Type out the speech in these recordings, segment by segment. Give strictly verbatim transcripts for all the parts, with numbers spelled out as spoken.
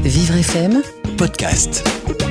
Vivre F M Podcast.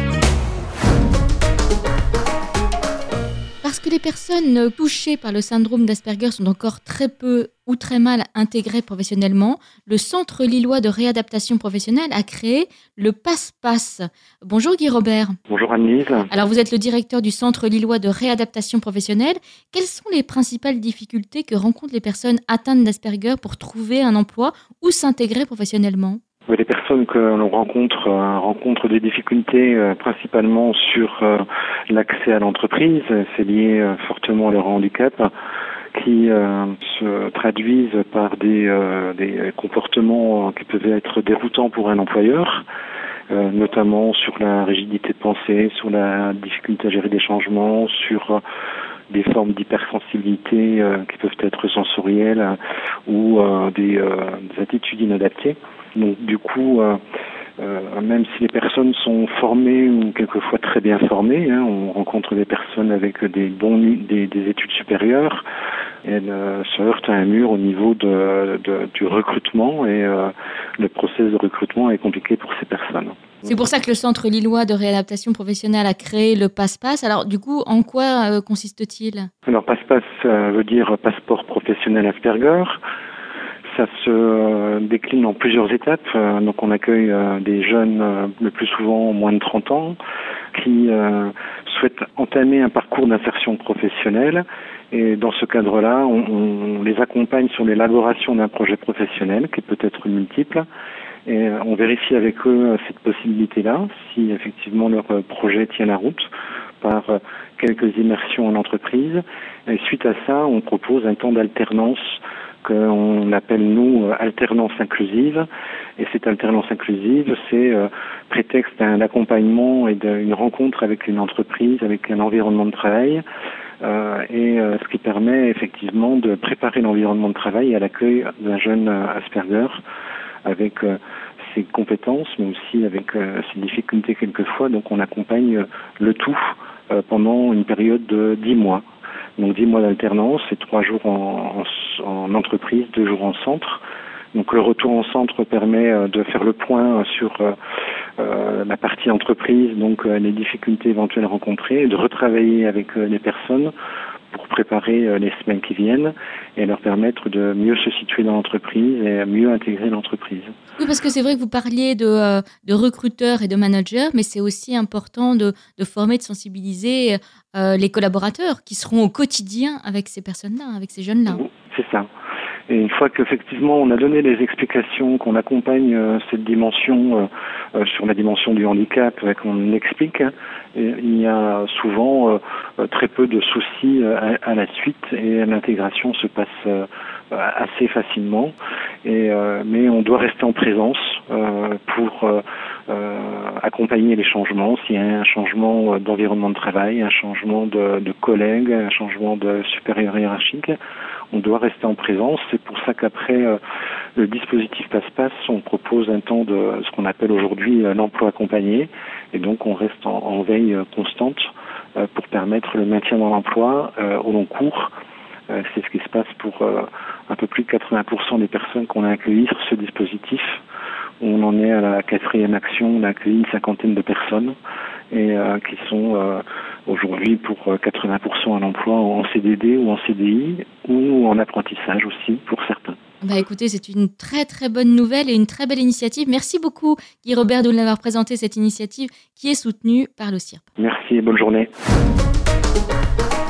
Parce que les personnes touchées par le syndrome d'Asperger sont encore très peu ou très mal intégrées professionnellement, le Centre lillois de réadaptation professionnelle a créé le Passe-Passe. Bonjour Guy Robert. Bonjour Anne-Lise. Alors vous êtes le directeur du Centre lillois de réadaptation professionnelle. Quelles sont les principales difficultés que rencontrent les personnes atteintes d'Asperger pour trouver un emploi ou s'intégrer professionnellement ? Les personnes que l'on rencontre euh, rencontrent des difficultés euh, principalement sur euh, l'accès à l'entreprise. C'est lié euh, fortement à leur handicap qui euh, se traduisent par des, euh, des comportements qui peuvent être déroutants pour un employeur, euh, notamment sur la rigidité de pensée, sur la difficulté à gérer des changements, sur euh, des formes d'hypersensibilité euh, qui peuvent être sensorielles euh, ou euh, des, euh, des attitudes inadaptées. Donc du coup, euh, euh, même si les personnes sont formées ou quelquefois très bien formées, hein, on rencontre des personnes avec des bons des, des études supérieures, elles euh, se heurtent à un mur au niveau de, de, du recrutement et euh, le processus de recrutement est compliqué pour ces personnes. C'est pour ça que le Centre lillois de réadaptation professionnelle a créé le Passe-Passe. Alors du coup, en quoi euh, consiste-t-il ? Alors Passe-Passe euh, veut dire passeport professionnel Asperger. Ça se décline en plusieurs étapes. Donc on accueille des jeunes, le plus souvent moins de trente ans, qui souhaitent entamer un parcours d'insertion professionnelle. Et dans ce cadre-là, on, on les accompagne sur l'élaboration d'un projet professionnel qui peut être multiple. Et on vérifie avec eux cette possibilité-là, si effectivement leur projet tient la route, par quelques immersions en entreprise. Et suite à ça, on propose un temps d'alternance qu'on appelle, nous, alternance inclusive. Et cette alternance inclusive, c'est euh, prétexte d'un accompagnement et d'une rencontre avec une entreprise, avec un environnement de travail, euh, et euh, ce qui permet effectivement de préparer l'environnement de travail à l'accueil d'un jeune Asperger avec euh, ses compétences, mais aussi avec euh, ses difficultés quelquefois. Donc on accompagne le tout euh, pendant une période de dix mois. Donc dix mois d'alternance, c'est trois jours en, en, en entreprise, deux jours en centre. Donc le retour en centre permet euh, de faire le point sur euh, euh, la partie entreprise, donc euh, les difficultés éventuelles rencontrées, de retravailler avec euh, les personnes pour préparer euh, les semaines qui viennent et leur permettre de mieux se situer dans l'entreprise et mieux intégrer l'entreprise. Oui, parce que c'est vrai que vous parliez de, euh, de recruteurs et de managers, mais c'est aussi important de, de former, de sensibiliser euh, les collaborateurs qui seront au quotidien avec ces personnes-là, avec ces jeunes-là. C'est ça. Et une fois qu'effectivement on a donné les explications, qu'on accompagne euh, cette dimension euh, euh, sur la dimension du handicap, euh, qu'on explique, hein, et il y a souvent euh, très peu de soucis euh, à, à la suite et l'intégration se passe euh, assez facilement. Et, euh, mais on doit rester en présence euh, pour euh, euh, accompagner les changements. S'il y a un changement d'environnement de travail, un changement de, de collègues, un changement de supérieur hiérarchique, on doit rester en présence. C'est pour ça qu'après euh, le dispositif Passe-Passe, on propose un temps de ce qu'on appelle aujourd'hui euh, l'emploi accompagné. Et donc on reste en, en veille euh, constante euh, pour permettre le maintien dans l'emploi euh, au long cours. Euh, c'est ce qui se passe pour euh, un peu plus de quatre-vingts pour cent des personnes qu'on a accueillies sur ce dispositif. On en est à la quatrième action, on a accueilli une cinquantaine de personnes et euh, qui sont euh, aujourd'hui pour quatre-vingts pour cent à l'emploi en C D D ou en C D I ou en apprentissage aussi pour certains. Bah écoutez, c'est une très très bonne nouvelle et une très belle initiative. Merci beaucoup Guy Robert de nous avoir présenté cette initiative qui est soutenue par le C I R P. Merci et bonne journée.